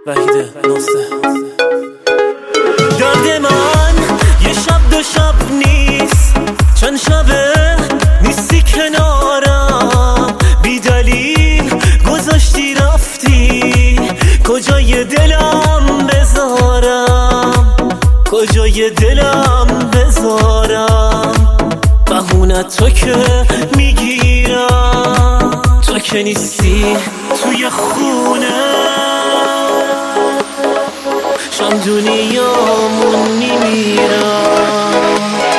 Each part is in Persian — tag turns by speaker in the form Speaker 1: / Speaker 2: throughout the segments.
Speaker 1: وحیده نسته. درد من یه شب دو شب نیست، چند شبه نیستی کنارم، بی دلیل گذاشتی رفتی، کجای دلم بذارم، کجای دلم بذارم، بهونت تو که میگیرم، تو که نیستی توی خونه شم دنیامون میمیرم.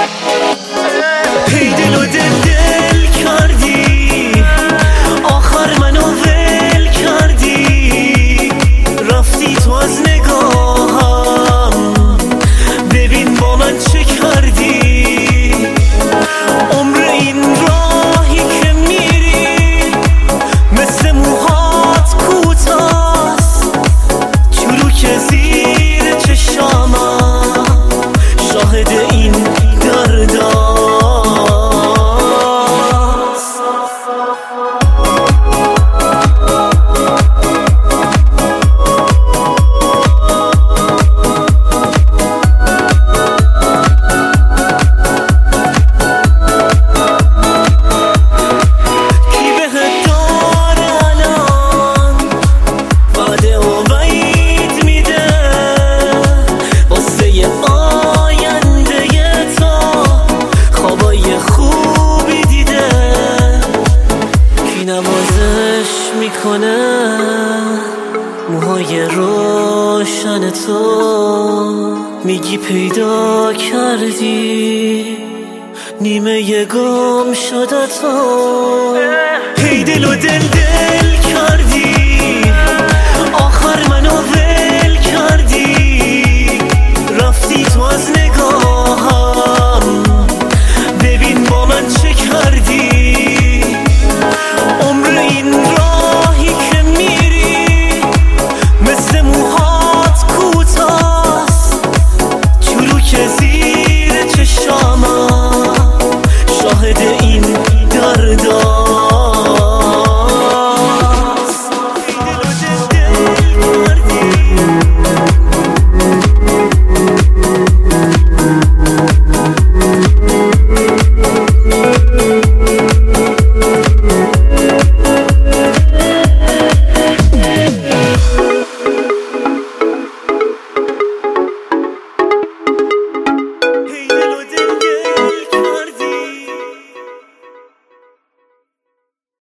Speaker 1: هی دل و دل کردی، آخر منو ول کردی، رفتی تو از نگاهم، ببین با من چه کردی. عمر این راهی که میری مثل موهات کوتاست، چروک زیر چشامم شاهد این درداست. نوازش میکنه موهای روشن تو، میگی پیدا کردی نیمه گم شده تو. هی دل و دل